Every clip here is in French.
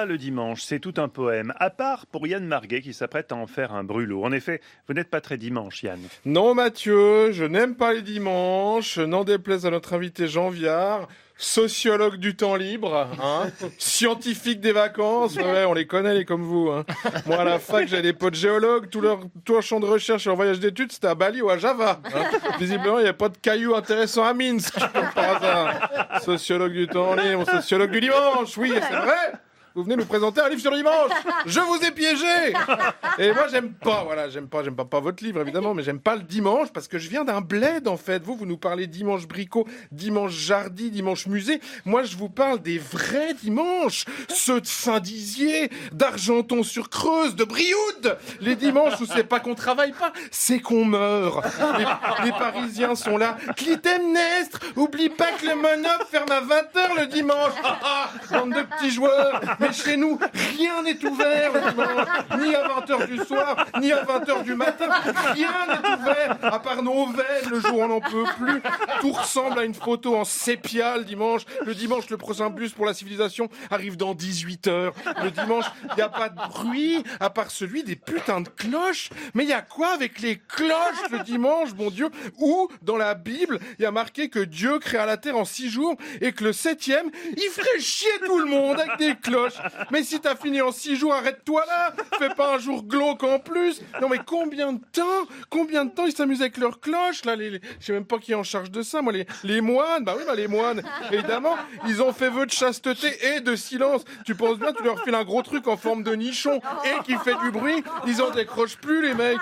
le dimanche, c'est tout un poème, à part pour Yann Marguet qui s'apprête à en faire un brûlot. En effet, vous n'êtes pas très dimanche, Yann. Non Mathieu, je n'aime pas les dimanches, n'en déplaise à notre invité Jean Viard, sociologue du temps libre, scientifique des vacances, ouais, on les connaît les comme vous. Moi à la fac j'avais des potes géologues, tout leur champ de recherche et leur voyage d'études c'était à Bali ou à Java. Visiblement il n'y a pas de cailloux intéressants à Minsk, comme par hasard. Sociologue du temps libre, sociologue du dimanche, oui c'est vrai. Vous venez nous présenter un livre sur le dimanche. Je vous ai piégé. Et moi, j'aime pas votre livre, évidemment, mais j'aime pas le dimanche parce que je viens d'un bled, en fait. Vous nous parlez dimanche bricot, dimanche jardi, dimanche musée. Moi, je vous parle des vrais dimanches. Ceux de Saint-Dizier, d'Argenton-sur-Creuse, de Brioude. Les dimanches où c'est pas qu'on travaille pas, c'est qu'on meurt. Les Parisiens sont là. Clytemnestre, oublie pas que le Monop ferme à 20h le dimanche. Bande de petits joueurs. Mais chez nous, rien n'est ouvert le dimanche, ni à 20h du soir, ni à 20h du matin, rien n'est ouvert, à part nos veines, le jour on n'en peut plus. Tout ressemble à une photo en sépia le dimanche. Le dimanche, le prochain bus pour la civilisation arrive dans 18h. Le dimanche, il n'y a pas de bruit, à part celui des putains de cloches. Mais il y a quoi avec les cloches le dimanche, bon Dieu? Où, dans la Bible, il y a marqué que Dieu créa la terre en 6 jours et que le 7e, il ferait chier tout le monde avec des cloches. Mais si t'as fini en 6 jours, arrête-toi là. Fais pas un jour glauque en plus. Non mais combien de temps ils s'amusent avec leurs cloches là, je sais même pas qui est en charge de ça. Moi les moines, les moines, évidemment, ils ont fait vœu de chasteté et de silence. Tu penses bien, tu leur files un gros truc en forme de nichon et qui fait du bruit, ils en décrochent plus les mecs.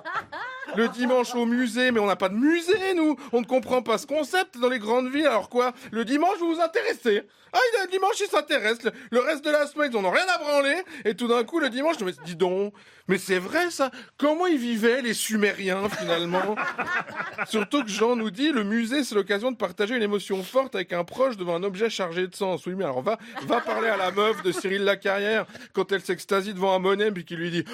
Le dimanche au musée, mais on n'a pas de musée, nous. On ne comprend pas ce concept dans les grandes villes. Alors quoi? Le dimanche, vous vous intéressez? Le dimanche, ils s'intéressent. Le reste de la semaine, ils n'en ont rien à branler. Et tout d'un coup, le dimanche, mais dis donc, mais c'est vrai ça? Comment ils vivaient, les Sumériens, finalement? Surtout que Jean nous dit, le musée, c'est l'occasion de partager une émotion forte avec un proche devant un objet chargé de sens. Oui, mais alors va parler à la meuf de Cyril Lacarrière quand elle s'extasie devant un Monet puis qui lui dit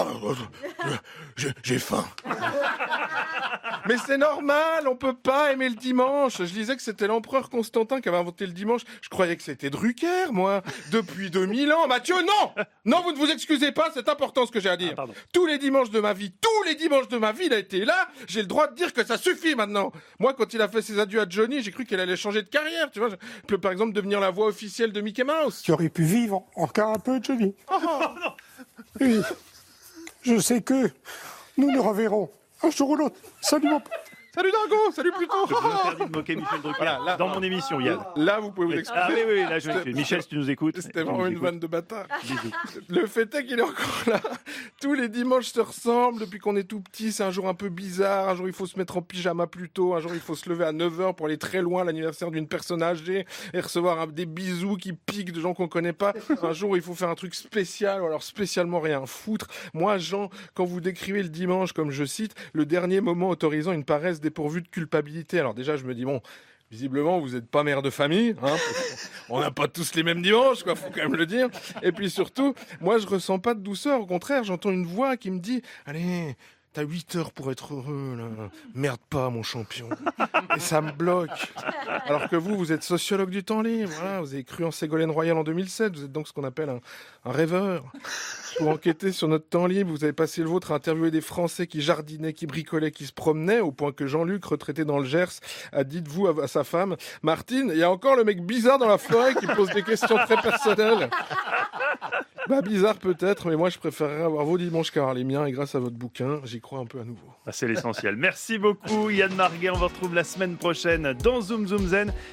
j'ai faim. Mais c'est normal, on peut pas aimer le dimanche. Je disais que c'était l'empereur Constantin qui avait inventé le dimanche. Je croyais que c'était Drucker, moi. Depuis 2000 ans. Mathieu, non! Non, vous ne vous excusez pas, c'est important ce que j'ai à dire. Tous les dimanches de ma vie, il a été là. J'ai le droit de dire que ça suffit maintenant. Moi, quand il a fait ses adieux à Johnny, j'ai cru qu'elle allait changer de carrière, tu vois. Je peux par exemple devenir la voix officielle de Mickey Mouse. Tu aurais pu vivre encore un peu, Johnny. Oui. Je sais que nous nous reverrons un jour ou l'autre. Salut mon pote. Salut Dingo, salut Pluton. Je vous interdis de moquer Michel Drucker dans mon émission, Yann. Là, vous pouvez vous excuser. Ah oui, là je m'excuse. Michel, si tu nous écoutes. C'était vraiment une vanne de bâtard. Le fait est qu'il est encore là. Tous les dimanches se ressemblent depuis qu'on est tout petit. C'est un jour un peu bizarre. Un jour, il faut se mettre en pyjama plus tôt. Un jour, il faut se lever à 9h pour aller très loin à l'anniversaire d'une personne âgée et recevoir des bisous qui piquent de gens qu'on connaît pas. Un jour, il faut faire un truc spécial ou alors spécialement rien foutre. Moi, Jean, quand vous décrivez le dimanche, comme je cite, le dernier moment autorisant une paresse dépourvue de culpabilité. Alors déjà, je me dis, bon, visiblement, vous n'êtes pas mère de famille, on n'a pas tous les mêmes dimanches, quoi, faut quand même le dire. Et puis surtout, moi, je ressens pas de douceur. Au contraire, j'entends une voix qui me dit, allez, t'as 8 heures pour être heureux, là. Merde pas, mon champion. Et ça me bloque. Alors que vous êtes sociologue du temps libre, voilà, vous avez cru en Ségolène Royal en 2007, vous êtes donc ce qu'on appelle un rêveur. Pour enquêter sur notre temps libre, vous avez passé le vôtre à interviewer des Français qui jardinaient, qui bricolaient, qui se promenaient, au point que Jean-Luc, retraité dans le Gers, a dit de vous à sa femme, Martine, il y a encore le mec bizarre dans la forêt qui pose des questions très personnelles. Bizarre peut-être, mais moi je préférerais avoir vos dimanches qu'avoir les miens, et grâce à votre bouquin, j'y crois un peu à nouveau. C'est l'essentiel. Merci beaucoup Yann Marguet, on vous retrouve la semaine prochaine dans Zoom Zoom Zen.